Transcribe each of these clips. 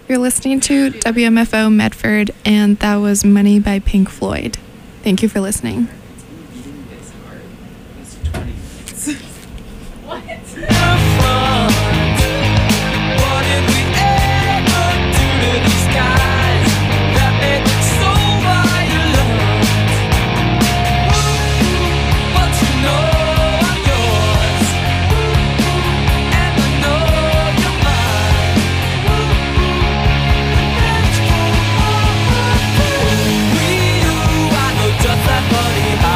You're listening to WMFO Medford, and that was Money by Pink Floyd. Thank you for listening. Just that funny.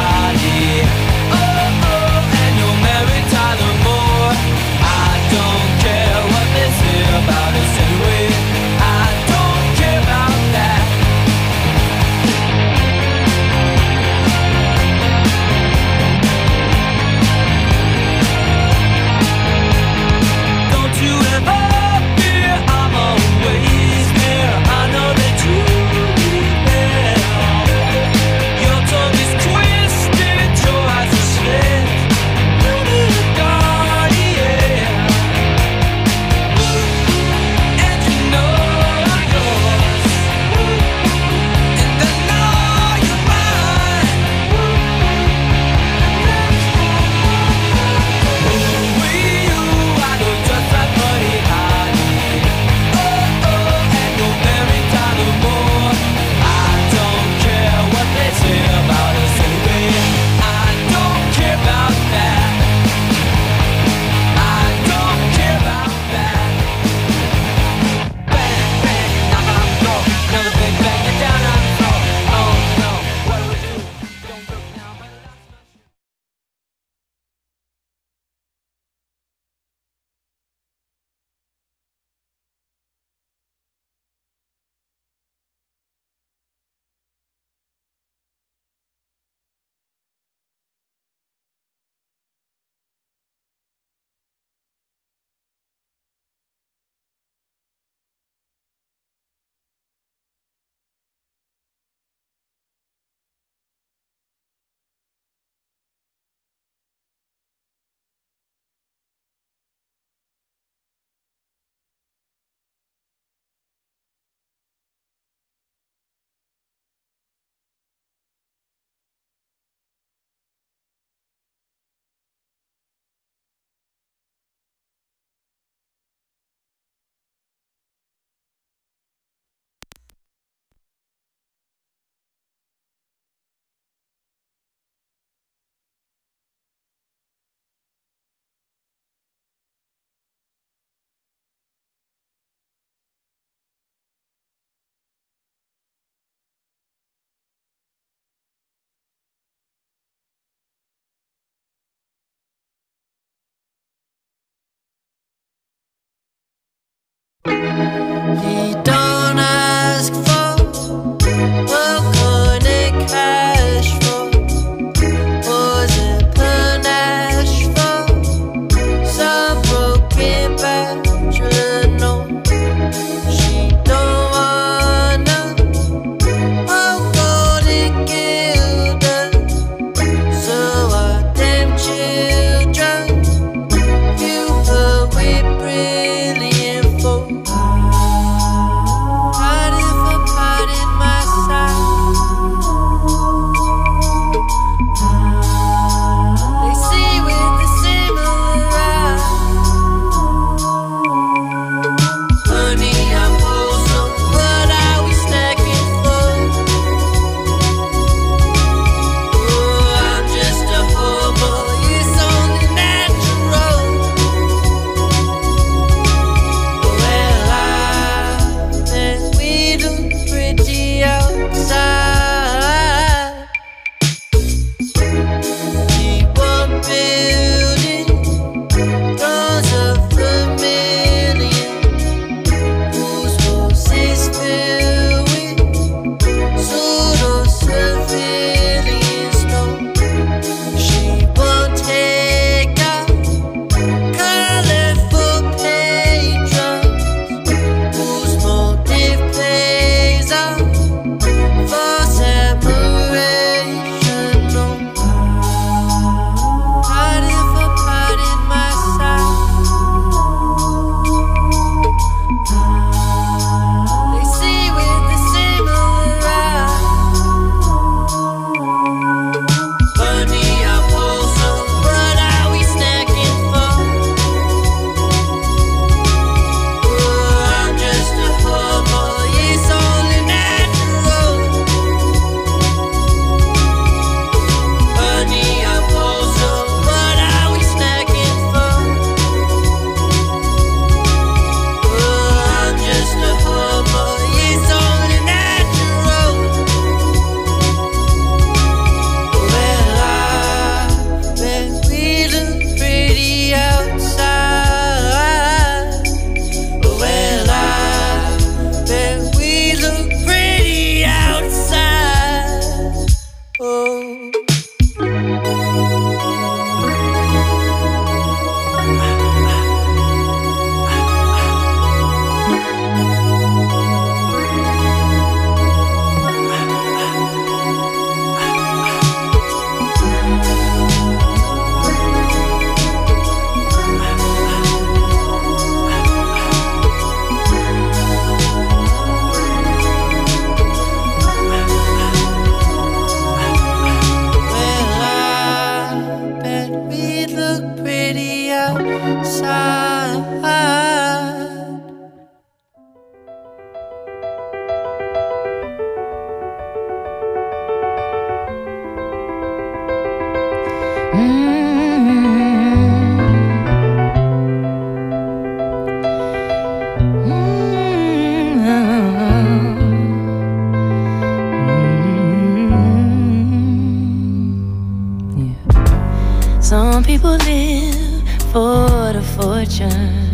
Some people live for the fortune.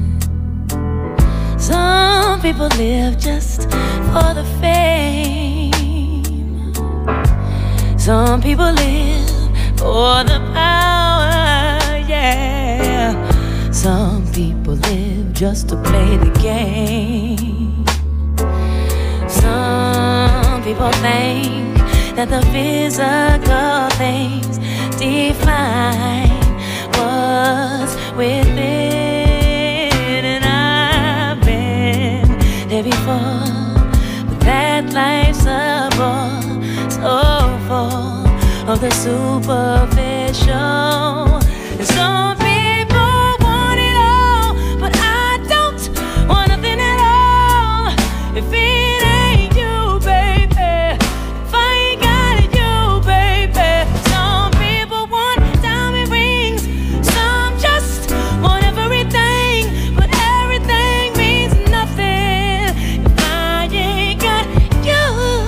Some people live just for the fame. Some people live for the power, yeah. Some people live just to play the game. Some people think that the physical things define what's within, and I've been there before, but that life's a bore, so full of the superficial. And some people want it all, but I don't want nothing at all. If it ain't you, baby, if I ain't got it, you, baby. Some people want diamond rings, some just want everything, but everything means nothing if I ain't got you,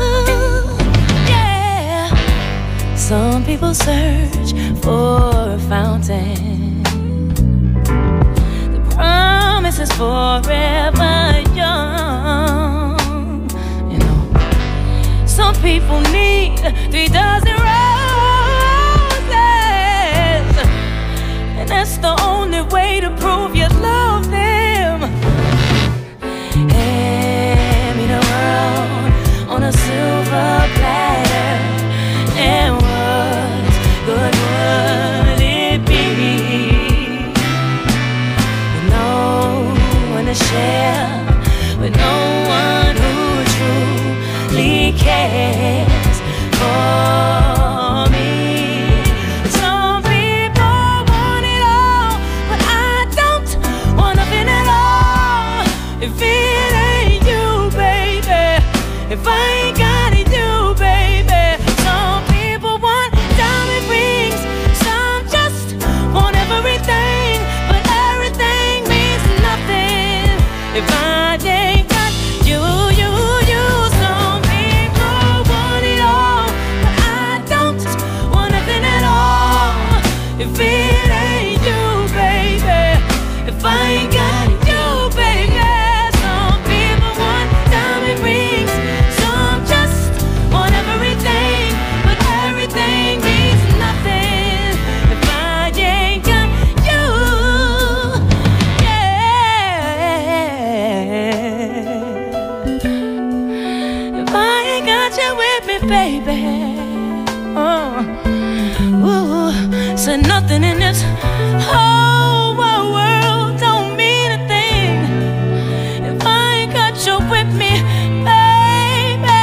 yeah. Some people search for a fountain, the promise is forever young. You know, some people need 3 dozen roses, and that's the only way to prove you love them. Hand me the world on a silver platter, and what good would it be with no one to share, with no one who truly cares for me? Some people want it all, but I don't want nothing at all. If it ain't you, baby, if I ain't got it, you, baby. Some people want diamond rings, some just want everything, but everything means nothing if I ain't got you, you, you. Some people want it all, but I don't want nothing at all. If it ain't you, baby, if I ain't got you, baby. Some people want diamond rings, some just want everything, but everything means nothing if I ain't got you, yeah. If I ain't got you with me, baby, ooh, said nothing in this whole wide world don't mean a thing if I ain't got you with me, baby.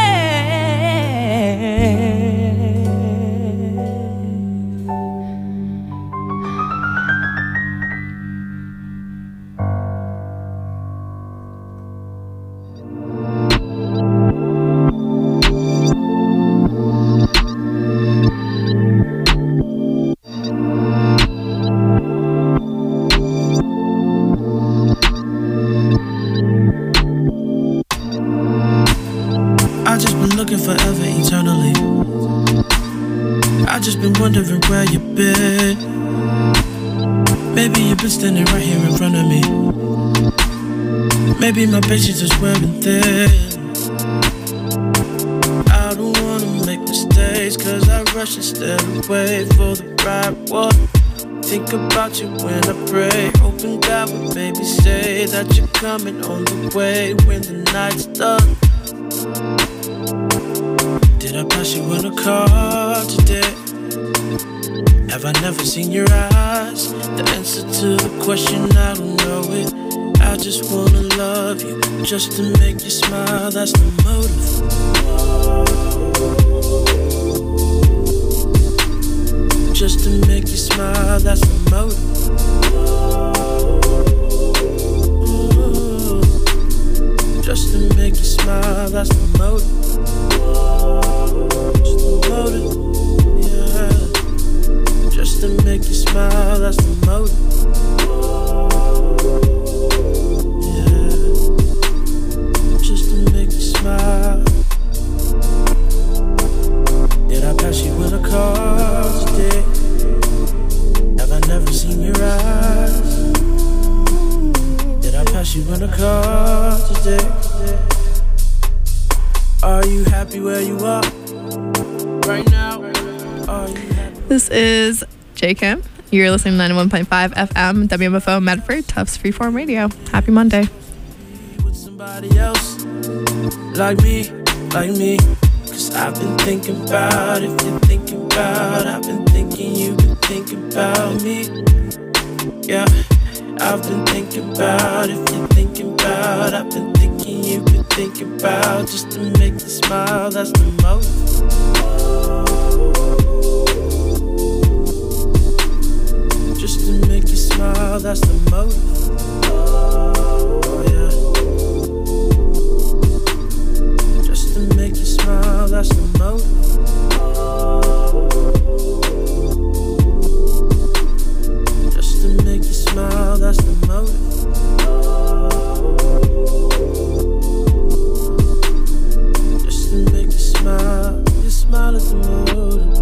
I just been looking forever, eternally. I just been wondering where you've been. Maybe you've been standing right here in front of me. Maybe my patience is wearing thin. I don't wanna make mistakes, cause I rush instead of wait for the right one. Think about you when I pray, hoping God would maybe say that you're coming on the way when the night's done. Did I pass you in a car today? Have I never seen your eyes? The answer to the question, I don't know it. I just wanna love you, just to make you smile, that's the motive. Just to make you smile, that's the motive. Just to make you smile, that's the motive. Just the motive, yeah. Just to Are you happy where you are right now? Are you happy? This is J. Kim. You're listening to 91.5 FM, WMFO Medford, Tufts Freeform Radio. Happy Monday. With somebody else, like me. Cause I've been thinking about, if you're thinking about, I've been thinking you been thinking about me. Yeah, I've been thinking about, if you're thinking about, I've been thinking you been thinking about, just to make you smile, that's the most. Just to make you smile, that's the most. Oh yeah. Just to make you smile, that's the most. Just to make you smile, that's the most. Just to make you smile, your smile is the motive.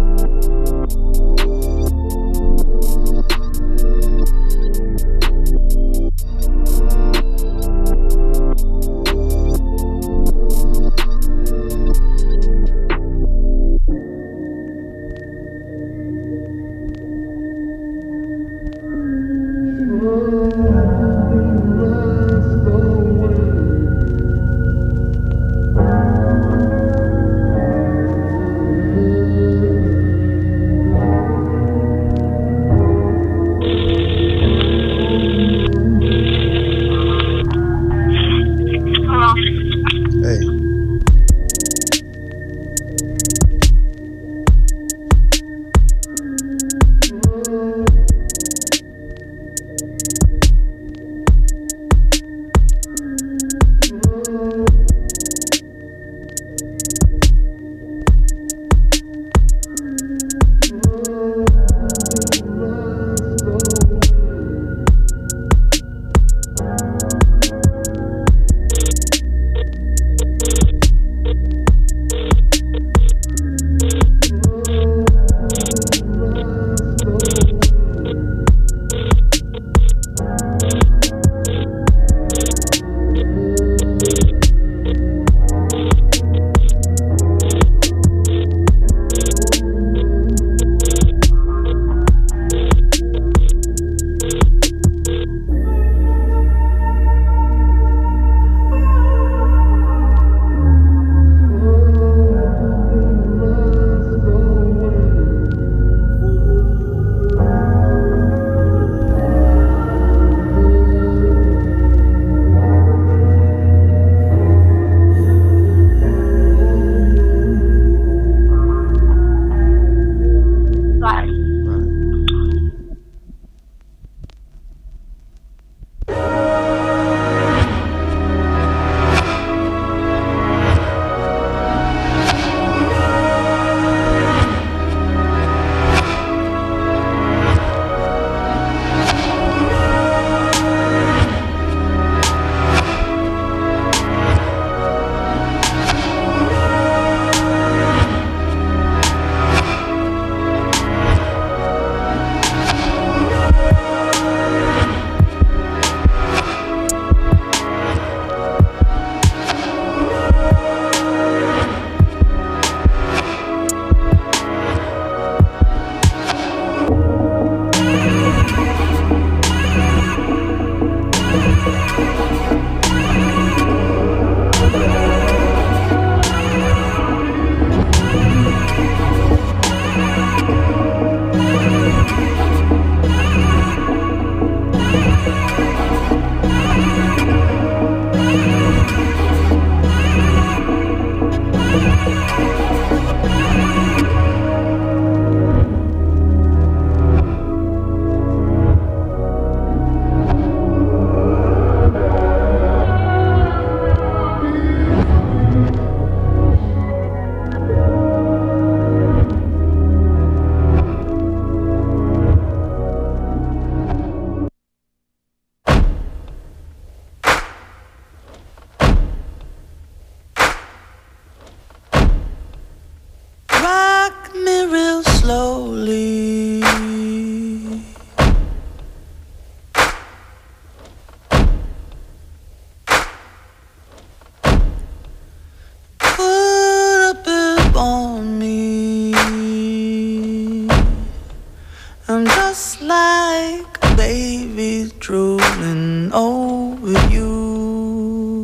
drooling over you.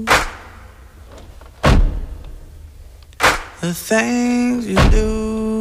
The things you do.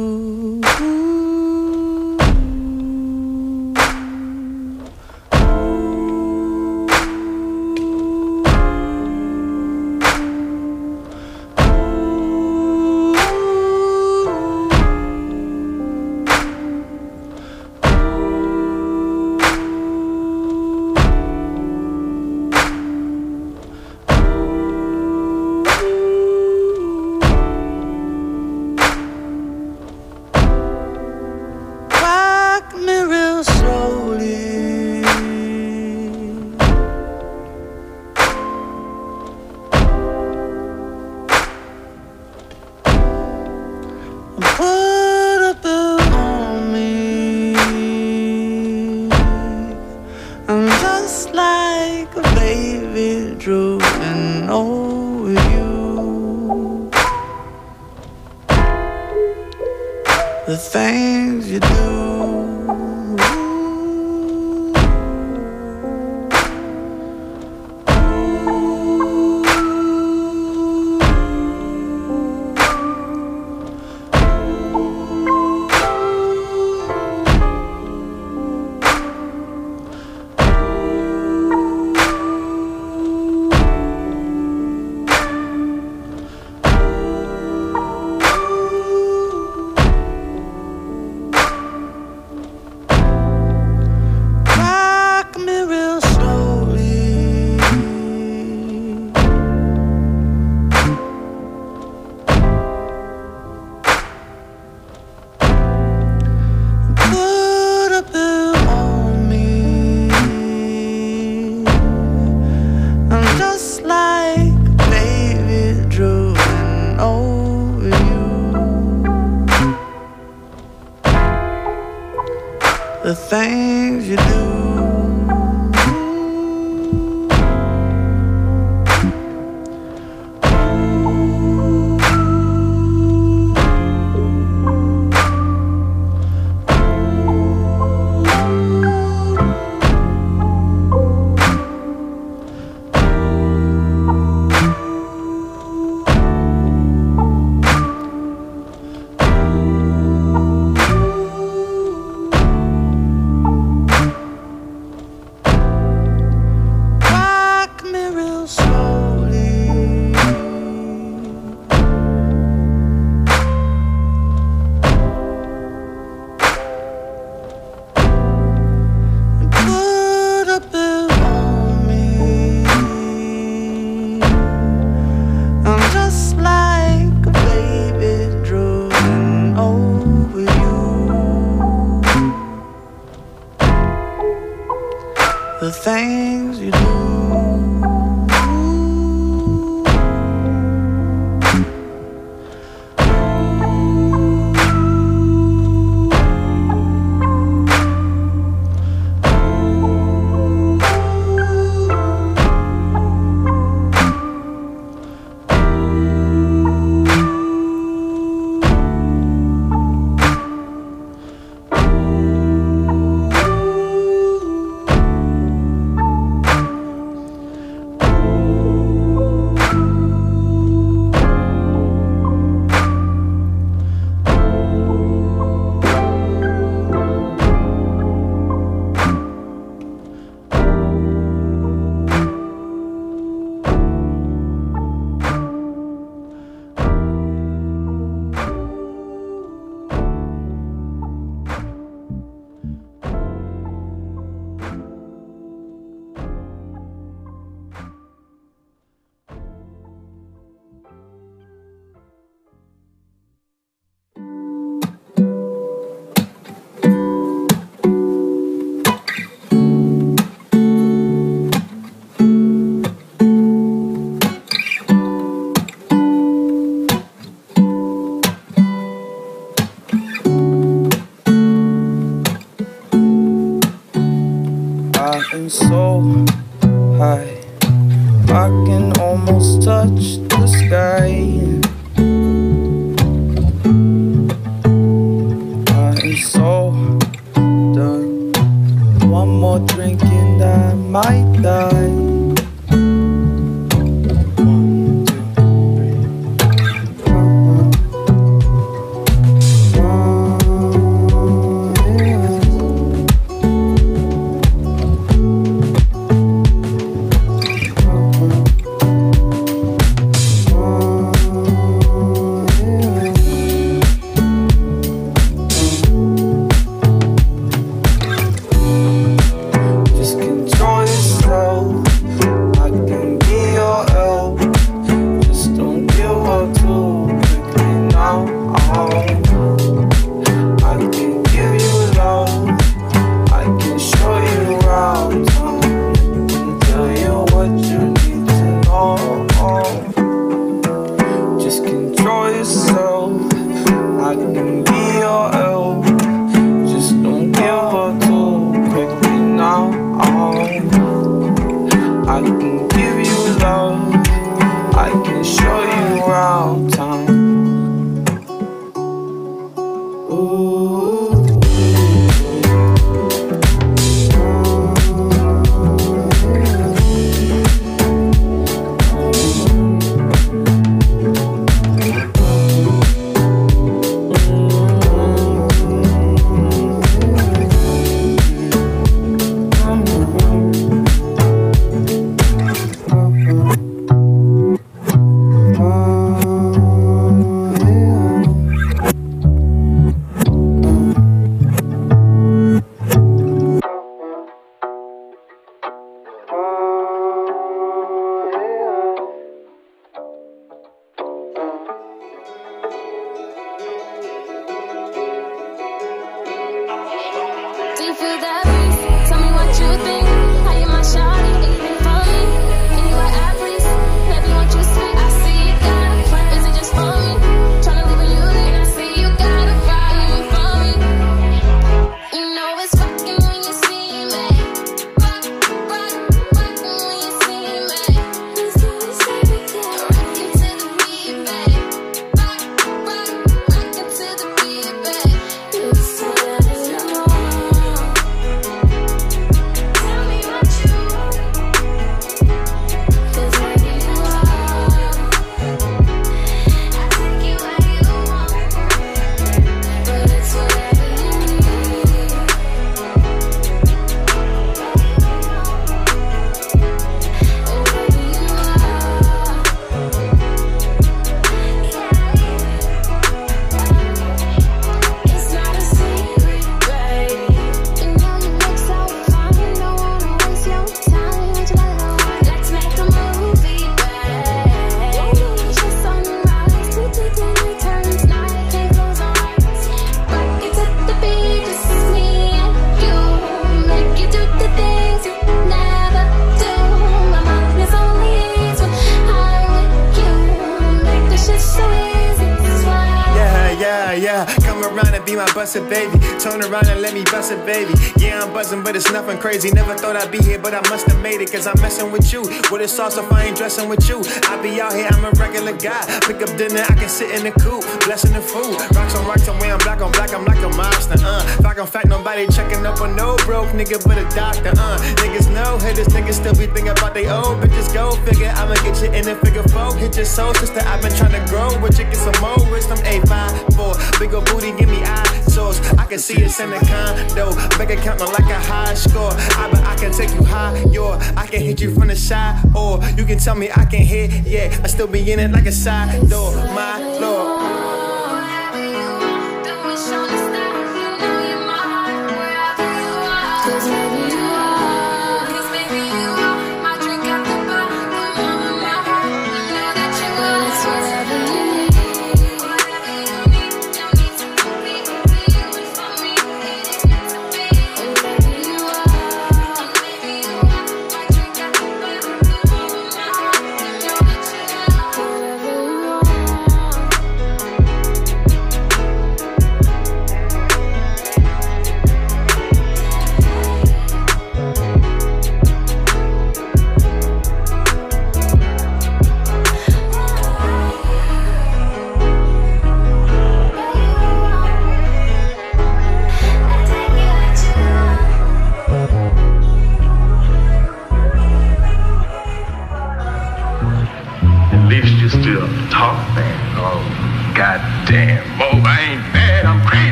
The things you do. The things you do. The things you do. So high, I can almost touch the sky. I am so done. One more drink and I'm Yeah, come around and be my busted baby. Turn around and let me bust it, baby. Yeah, I'm buzzing, but it's nothing crazy. Never thought I'd be here, but I must have made it. Cause I'm messing with you. With a sauce if I ain't dressing with you. I be out here, I'm a regular guy. Pick up dinner, I can sit in the coop. Blessing the food. Rocks on rocks, I'm wearing black on black. I'm like a monster, Fact on fact, nobody checking up on no broke nigga but a doctor, Niggas know haters, niggas still be thinking about they old bitches. Go figure, I'ma get you in the figure four. Hit your soul, sister, I've been trying to grow. But you get some more wisdom, 854. Big ol' booty, give me eye source. I can see us in the condo. Bank account like a high score. I can take you high, I can hit you from the side. Or you can tell me I can hit, yeah. I still be in it like a side door, my lord.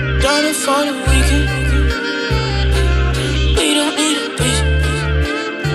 For the weekend, we don't need a bitch.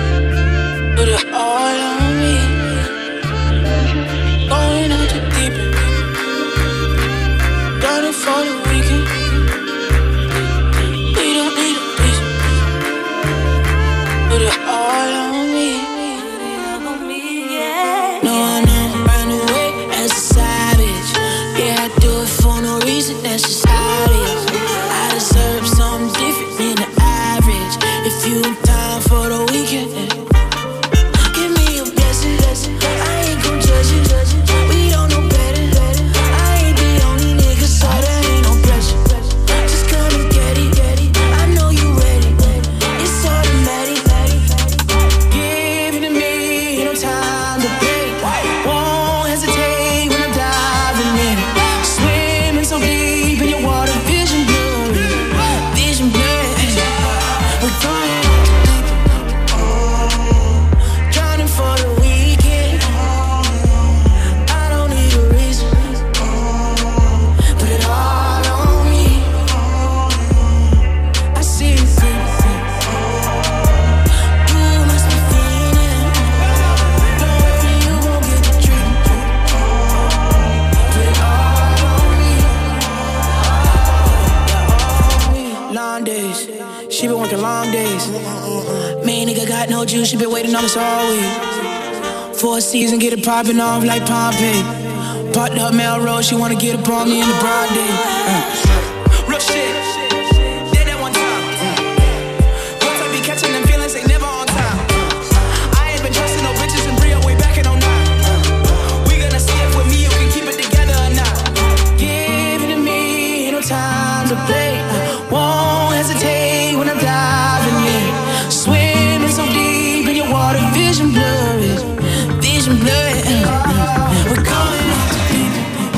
told you she been waiting on us all week. For a season, get it popping off like Pompeii. Parked up Melrose, she wanna get up on me in the broad day. Real shit, did that one time. Once I be catching them feelings, they never on time. I ain't been trusting no bitches in Rio way back in 09. We gonna see if with me you can keep it together or not. Give it to me, ain't no time to play. Won't hesitate when I'm diving in. Swimming so deep in your water, vision blurry. Vision blurry. We're going out to deep.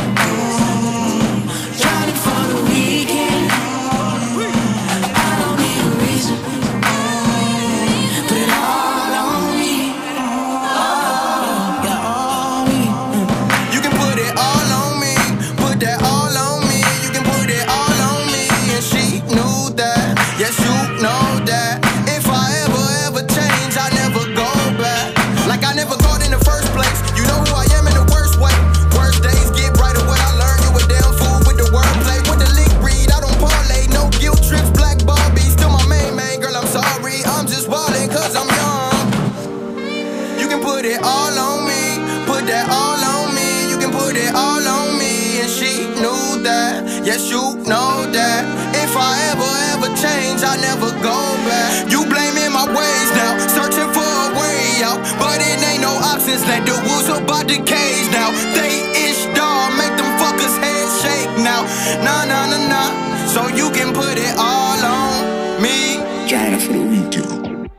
Drowning for the weekend. I don't need a reason. Put it all on me. Oh, yeah, all me. You can put it all on me. Put that all on me. You can put it all on me. And she knew that. Yes, you know that. If I ever change, I never go back. Like I never thought in the first place. You know who I am in the worst way. Worst days get brighter when I learn you a damn fool with the wordplay. With the link read, I don't parlay. No guilt trips, black Barbie. Still my main girl, I'm sorry. I'm just wildin' cause I'm young. You can put it all on me. Put that all on me. You can put it all on me. And she knew that. Yes, you know that. If I ever change, I never go back. You blaming my ways now. Searching for a way out. But it ain't no options. Let the wolves about the cage now. They ish dog. Make them fuckers heads shake now. Nah. So you can put it all on me. Driving for the weekend.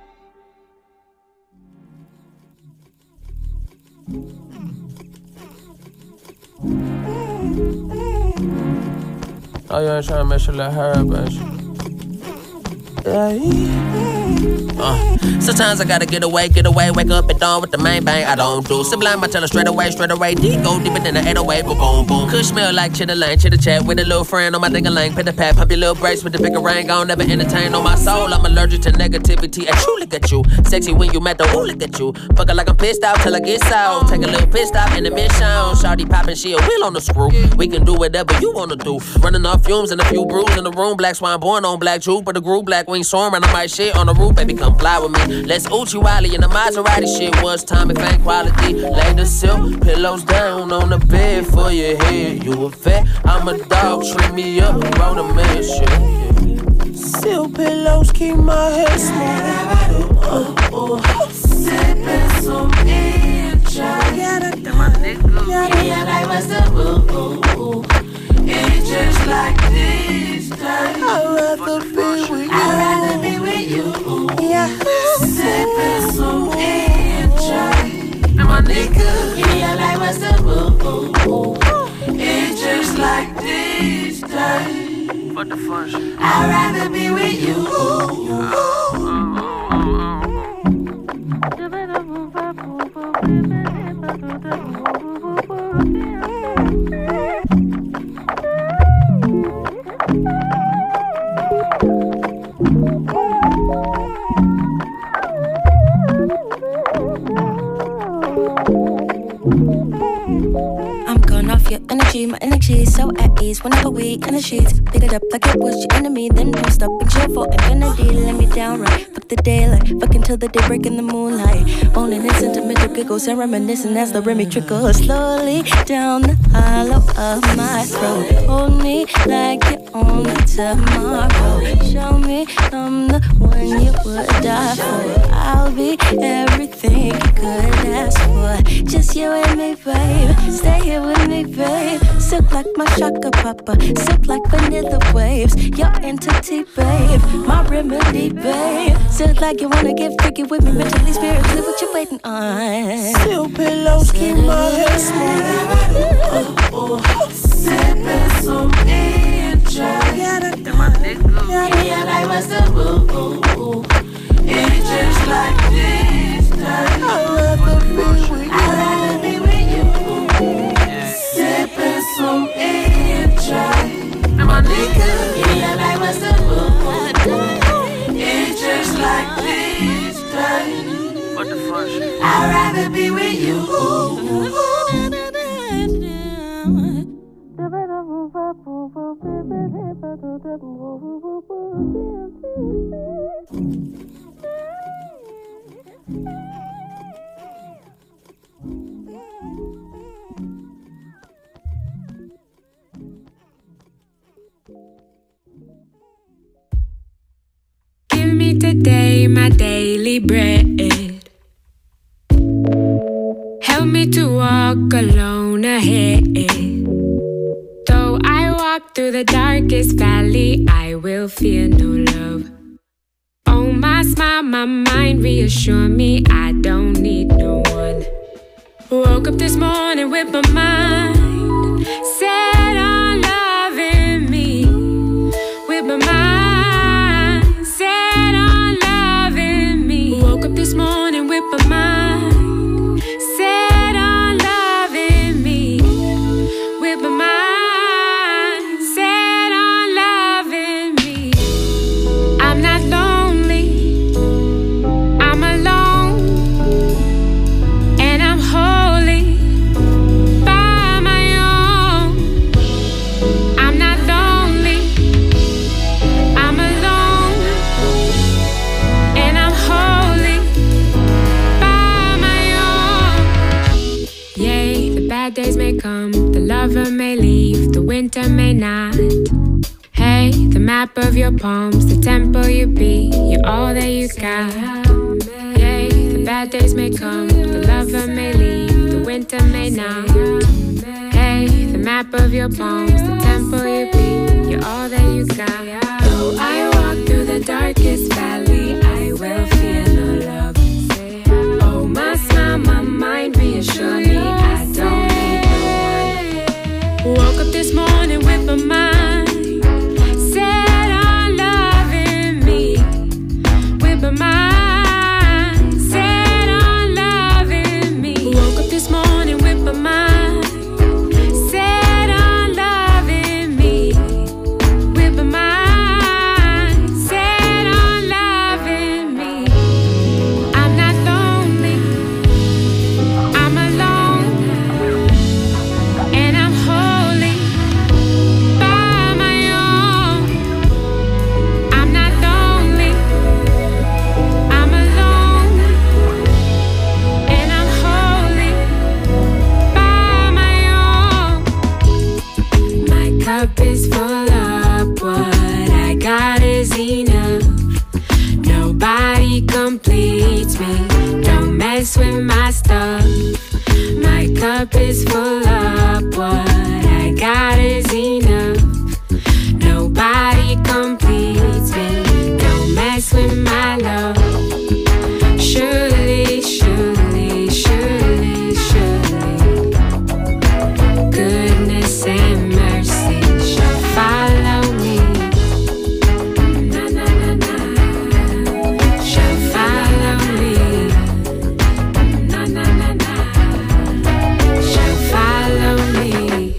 Oh, you ain't trying to mess your little hair up, ain't you? Sometimes I gotta get away, wake up at dawn with the main bang. I don't do sublime, I tell her straight away, deep, go deeper than the 808, boom. Could smell like chitter chat with a little friend on my ding-a-lang, pit the pat, pump your little brace with the bigger ring on, never entertain on my soul. I'm allergic to negativity, and true, look at you. Sexy when you met the ooh, look at you. Fuckin' like I'm pissed out till I get south. Take a little piss stop in the mission. Shawty poppin', she a wheel on the screw. We can do whatever you wanna do. Running off fumes and a few brews in the room. Black swine born on black Jew, but the groove black wings soaring. I might shit on the roof, baby, come fly with me. Let's Uchi Wally in the Maserati shit. Was time if ain't quality. Lay the silk pillows down on the bed for your head. You a vet, I'm a dog, treat me up, roll the man shit. Silk pillows keep my head smooth. Sipping some insight. Yeah, like what's the ooh. It's just like this time. I'd rather be with you. Yeah. Sipping some insight. My nigga. Yeah, like what's the ooh. It's just like this time. What the fuck? I'd rather be with you. I'm going off your energy, my energy is so at ease. Whenever we in the sheets, pick it up like it was your enemy. Then post up and chill for infinity. Let me down right, fuck the daylight, fuck until the day break in the moonlight. Moaning in sentimental giggles and reminiscing as the Remy trickles slowly down the hollow of my throat. Hold me like you own me tomorrow. Show me I'm the one you would die for. I'll be everything you could ask for. Just you and me, babe. Stay here with me, babe. Silk like my shaka papa. Silk like vanilla waves. Your entity, babe. My remedy, babe. Silk like you wanna get freaky with me. Mentally, spiritually, what you waiting on? Silk pillows keep my head smooth. Sipping some insight. Yeah, like what's the ooh. It's just like this time. I'd rather be with you. Sipping some insight. My nigga. Yeah, like what's the ooh. It's just like this time. What the fuck? I'd rather be with you. Give me today my daily bread. Help me to walk alone ahead. Though I walk through the darkest valley, I will fear no love. Oh, my smile, my mind reassure me I don't need no one. Woke up this morning with my mind set on loving me. With my mind set on loving me. Woke up this morning with my mind set on loving me. With my mind set on loving me. I'm not lonely, I'm alone, and I'm holy by my own. I'm not lonely, I'm alone, and I'm holy by my own. Yea, the bad days may come, the lover may leave, the winter may not. Hey, the map of your palms, the tempo you be, you're all that you got. Yay, the bad days may come, the lover may leave, the winter may not. Hey, the map of your palms, the tempo you be, you're all that you got. Though I walk through the darkest valley, I will fear no love. Oh, my smile, my mind reassure me I don't need no one. Woke up this morning with my mind set on loving me. With my mind set on loving me. Woke up this morning with my mind set on loving me. With my mind set on loving me. I'm not lonely, I'm alone, and I'm holy by my own. I'm not lonely, I'm alone, and I'm holy by my own. My cup is full up, what I got is enough. Nobody completes me, don't mess with my stuff. My cup is full up, what I got is enough. Nobody completes me, don't mess with my love. Surely, surely, surely, surely, goodness and mercy shall follow me. Na, na, na, na, shall follow me. Na, na, na, na, shall follow me.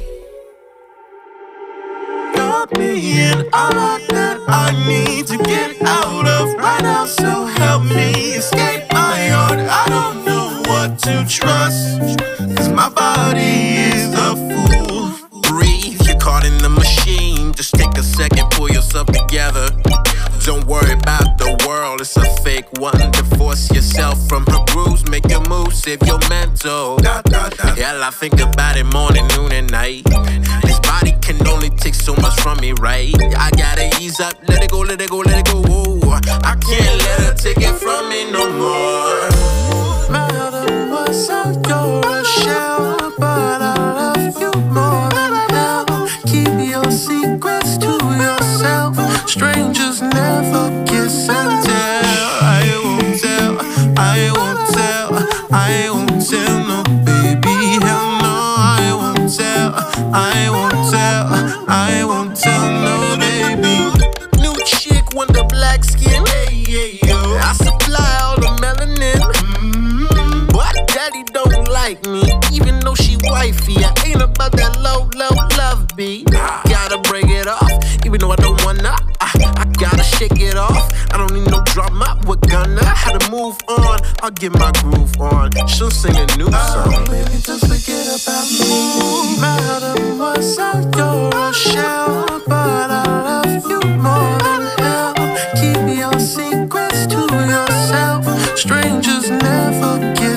Got me in all that I need to get out of right now. So help me escape my heart. I don't know what to trust, 'cause my body is a fool. Breathe, you're caught in the machine. Just take a second, pull yourself together. Don't worry about the world, it's a fake one. Divorce yourself from her grooves, make your move, save your mental. Hell, I think about it morning, noon, and night. This body can only take so much from me, right? I gotta ease up, let it go, let it go, let it go. Whoa. I can't let her take it from me no more. Mademoiselle, you're a shell, but I love you more than hell. Keep your secrets to yourself. Strangers never kiss and tell. I won't tell, I won't tell, I won't tell no baby. Hell no, I won't tell, I won't tell, I won't tell no baby. New chick want the black skin, hey, yeah, yo. I supply all the melanin, but daddy don't like me, even though she wifey. I ain't about that low, low love beat. Gotta break it off, even though I don't wanna. I gotta shake it off. I don't need no drama. We're gonna how to move on. I'll get my groove on. She'll sing a new song. Baby, just forget about me. Mademoiselle, you're a shell, but I love you more than hell. Keep your secrets to yourself. Strangers never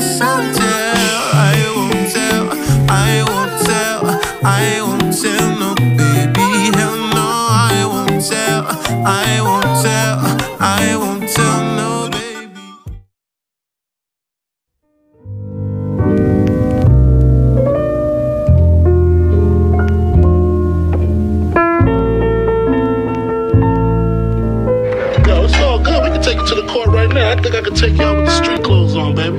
so tell. I won't tell, I won't tell, I won't tell, no baby, hell no. I won't tell, I won't tell, I won't tell, no baby. Yo, it's all good. We can take it to the court right now. I think I can take you out with the street clothes on, baby.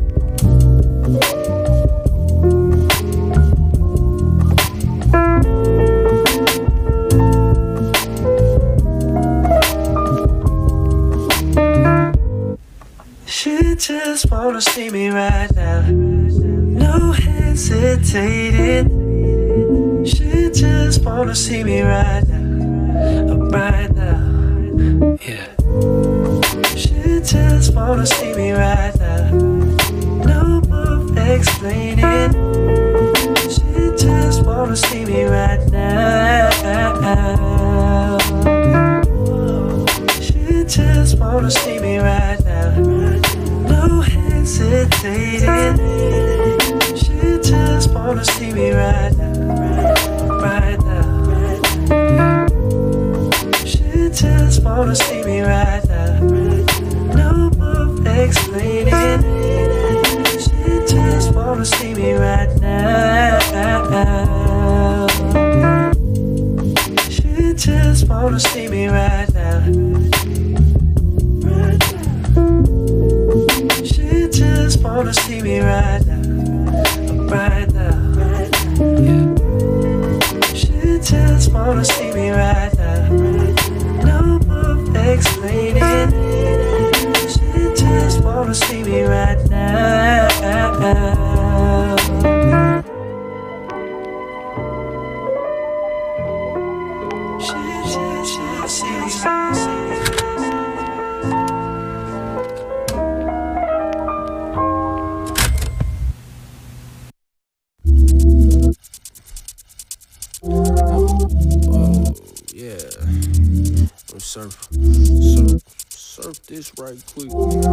She just wanna see me right now, no hesitating. She just wanna see me right now, right now, yeah. She just wanna see me right now, no more explaining. She just wanna see me right now. She just wanna see me right now, no hesitating. She just wanna see me right now, right now. She just wanna see me right now, no more explaining. She just wanna see me right now. She just wanna see me right now. She just wanna see me right now, right now, yeah. She just wanna see me right now, no more explaining. She just wanna see me right now. She just wanna see me right now. Surf this right quick.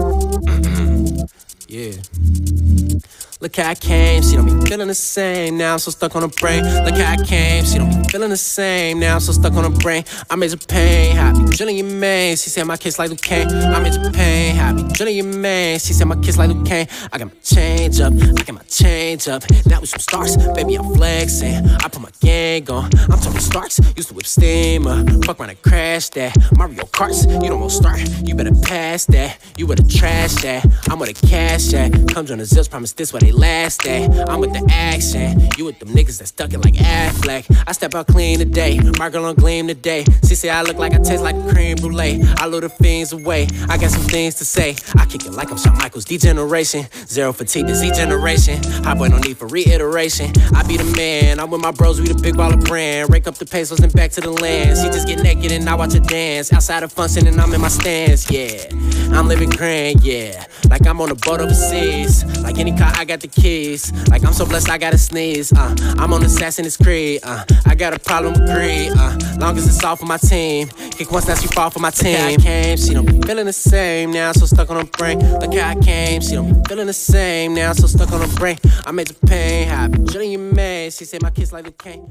Yeah. Look how I came, she don't be feeling the same. Now I'm so stuck on the brain. Look how I came, she don't be feeling the same. Now I'm so stuck on the brain. I made her pain, how I be drilling your man. She said my kiss like Luke Kane. I made her pain, how I be drilling your man. She said my kiss like Luke Kane. I got my change up, I got my change up. Now we some stars, baby I'm flexing. I put my gang on, I'm Tony Starks. Used to whip steamer, fuck around and crash that. Mario Karts, you don't want to start, you better pass that. You with the trash that, I'm with the cash at. Come join the Zills, promise this where they last at. I'm with the action, you with them niggas that stuck it like Affleck. I step out clean today, my girl on gleam today. She say I look like I taste like a creme brulee. I lure the fiends away, I got some things to say. I kick it like I'm Shawn Michaels, degeneration. Zero fatigue, the Z generation. Hot boy, no need for reiteration. I be the man, I'm with my bros, we the big baller brand. Rake up the pesos and back to the land. She just get naked and I watch her dance. Outside of function and I'm in my stance, yeah. I'm living grand, yeah. Like I'm on a boat overseas. Like any car, I got the keys. Like I'm so blessed, I gotta sneeze. I'm on Assassin's Creed. I got a problem with greed. Long as it's all for my team. Kick once, now she fall for my team. Look how I came, she don't be feeling the same. Now I'm so stuck on her brain. Look how I came, she don't be feeling the same. Now I'm so stuck on her brain. I made the pain, how I be drilling your man. She said my kiss like Luke Kane.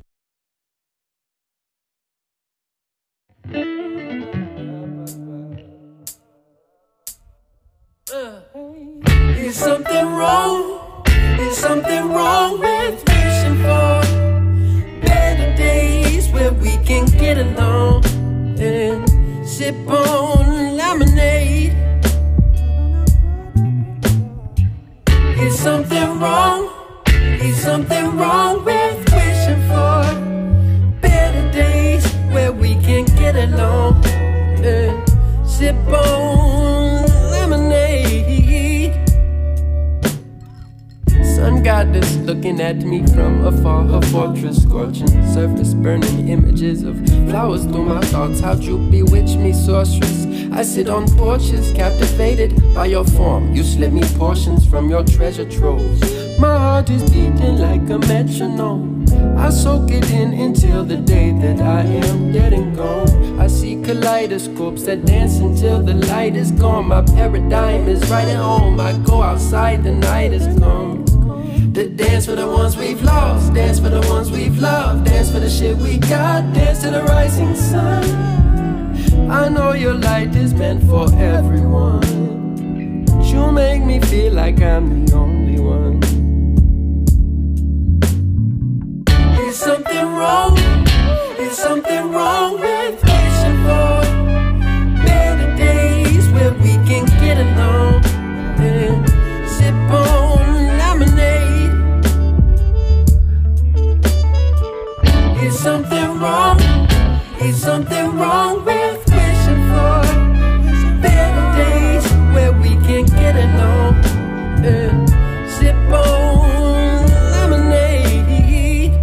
Is something wrong? Is something wrong with wishing for better days where we can get along and sip on lemonade? Is something wrong? Is something wrong with wishing for better days where we can get along and sip on lemonade? Sun goddess looking at me from afar, her fortress scorching, surface burning images of flowers through my thoughts. How'd you bewitch me, sorceress? I sit on porches, captivated by your form. You slip me portions from your treasure troves. My heart is beating like a metronome. I soak it in until the day that I am dead and gone. I see kaleidoscopes that dance until the light is gone. My paradigm is right at home. I go outside the night night is gone. To dance for the ones we've lost, dance for the ones we've loved, dance for the shit we got, dance to the rising sun. I know your light is meant for everyone, but you make me feel like I'm the only one. Is something wrong? Is something wrong with wishing for better days where we can get along and sip on lemonade? Is something wrong? Is something wrong with wishing for better days where we can get along and sip on lemonade?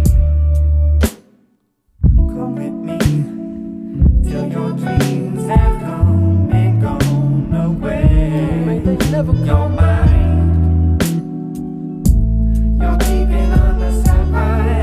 Come with me till your dreams have come and gone away. May they never go mind. You're keeping on the side.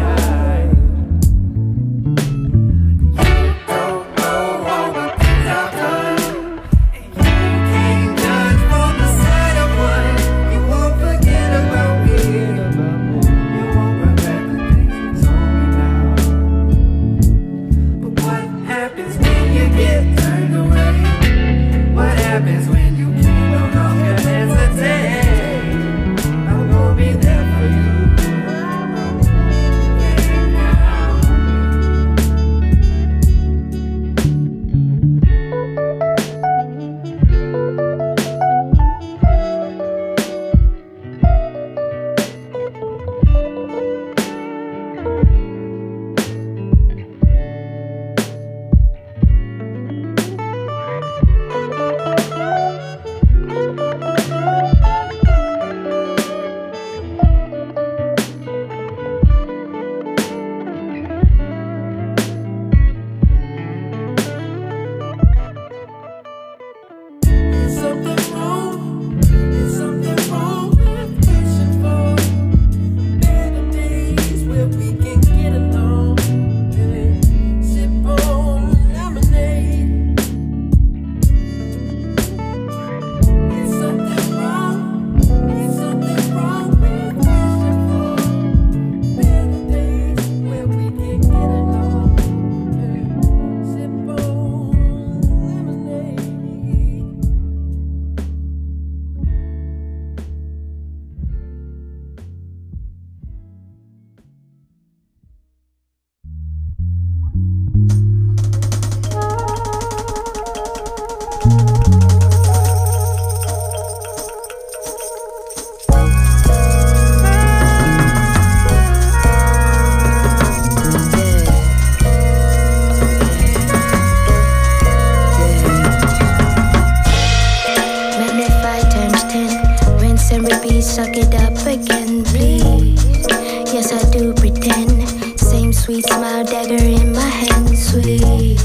Suck it up again, please. Yes, I do pretend. Same sweet smile, dagger in my hand, sweet.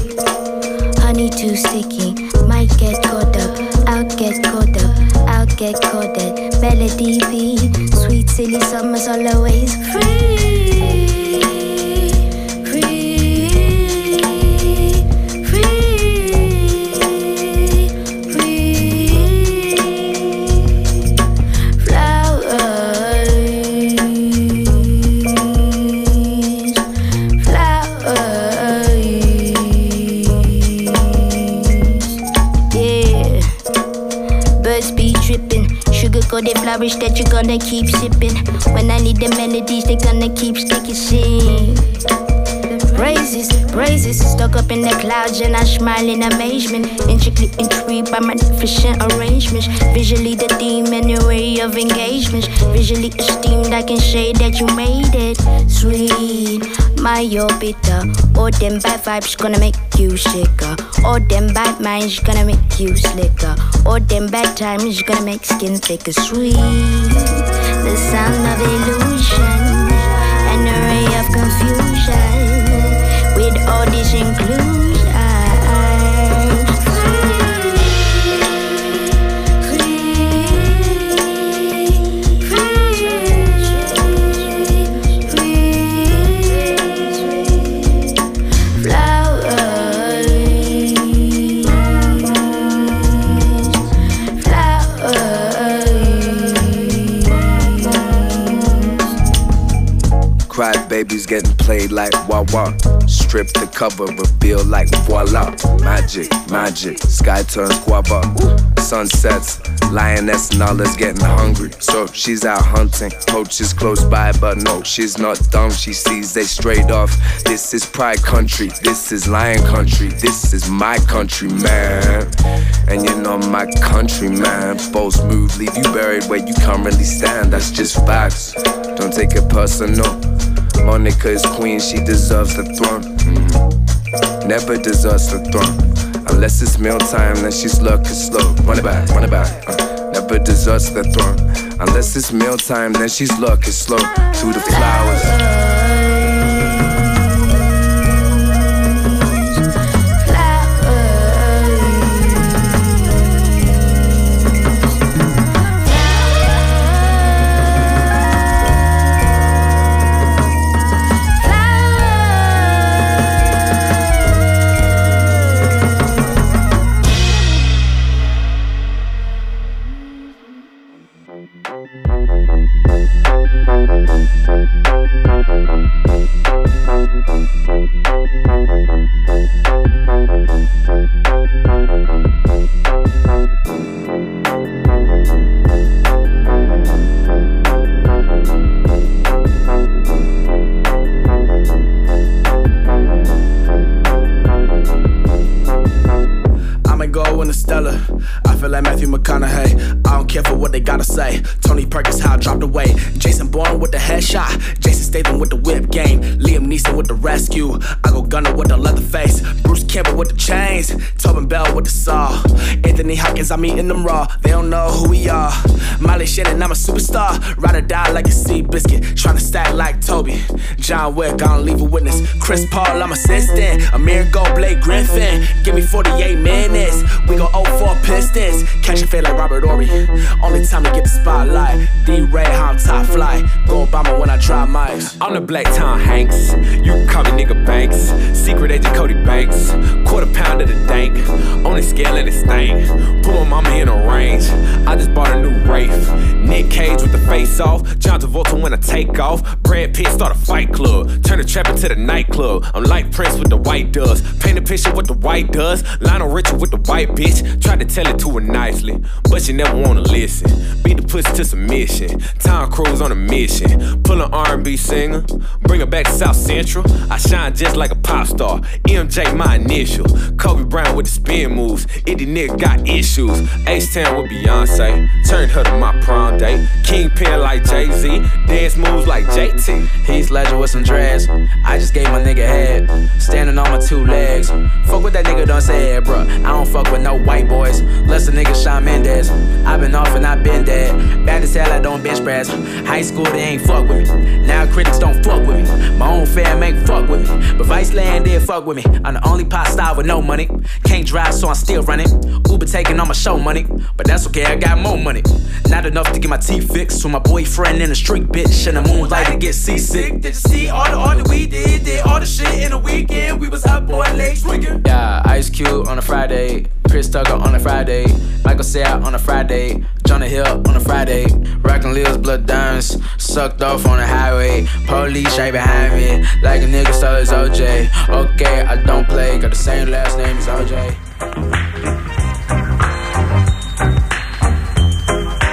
Honey too sticky, might get caught up. I'll get caught up, I'll get caught up. Melody B, sweet silly summers all always free. They flourish that you're gonna keep sipping. When I need the melodies, they gonna keep sticking sing. Praises, stuck up in the clouds and I smile in amazement. Intricately intrigued by magnificent arrangements. Visually the theme and your way of engagements. Visually esteemed, I can say that you made it. Sweet, my bitter. All them bad vibes gonna make you sicker. All them bad minds gonna make you slicker. All them bad times gonna make skin thicker. Sweet, the sound of illusion, an array of confusion. With all this inclusion. baby's getting played like wah-wah. Strip the cover, reveal like voila. Magic, magic, sky turns guava. Sunsets, lioness Nala's getting hungry, so she's out hunting. Poachers close by, but no, she's not dumb. She sees they straight off. This is pride country, this is lion country, this is my country, man. And you know my country, man. False move, leave you buried where you currently stand. That's just facts, don't take it personal. Monica is queen, she deserves the throne. Never deserves the throne. Unless it's mealtime, then she's lurking slow. Run it back, run it back. Never deserts the throne. Unless it's mealtime, then she's lurking slow through the flowers. I feel like Matthew McConaughey. I don't care for what they gotta say. Tony Perkins, how I dropped away. Jason Bourne with the headshot. Jason Statham with the whip game. Liam Neeson with the rescue. I go Gunner with the leather face. Bruce Campbell with the chains. Tobin Bell with the saw. Anthony Hopkins, I'm eating them raw. They don't know who we are. Miley Shannon, I'm a superstar. Ride or die like a sea biscuit. Tryna stack like Toby. John Wick, I don't leave a witness. Chris Paul, I'm assistant. Amir Gold, Blake Griffin. Give me 48 minutes. We go 0-4 Pistons. Catch a fade like Robert Ory. Only time to get the spotlight. D-Ray, how I'm top flight. Go Obama when I drop mics. I'm the Black Tom Hanks. You can call me nigga Banks. Secret agent Cody Banks. Quarter pound of the dank. Only scale in the stank. Put my mama in a range. I just bought a new Wraith. Nick Cage with the face off. John Travolta when I take off. Brad Pitt start a fight club. Turn the trap into the nightclub. I'm like Prince with the white does. Paint a picture with the white does. Lionel Richie with the white bitch. Tried to tell it to her nicely, but she never wanna listen. Beat the pussy to submission. Tom Cruise on a mission. Pull an R&B singer. Bring her back to South Central. I shine just like a pop star. MJ my initial. Kobe Bryant with the spin moves. Eddie Nick got issues. H-Town with Beyonce. Turned her to my prom date. Kingpin like Jay-Z. Dance moves like JT. Heath Ledger with some dreads. I just gave my nigga head. Standing on my two legs. Fuck what that nigga done said, bruh. I don't fuck with no white boys. Less a nigga Shawn Mendes. I been off and I been dead. Bad as hell, I don't bench press. High school, they ain't fuck with me. Now critics don't fuck with me. My own fam ain't fuck with me. But Viceland did fuck with me. I'm the only pop star with no money. Can't drive, so I'm still running. Uber taking all my show money. But that's okay, I got more money. Not enough to get my teeth fixed. So my boyfriend in the street, bitch. In the moonlight to get seasick. Did you see all the we did? Did all the shit in a weekend. We was up boy legs swinging. Yeah, Ice Cube on a Friday. Chris Tucker on a Friday. Michael Cera on a Friday. Jonah Hill on a Friday. Rockin' Lil's blood diamonds. Sucked off on the highway. Police right behind me. Like a nigga stole his OJ. Okay, I don't play. Got the same last name as OJ.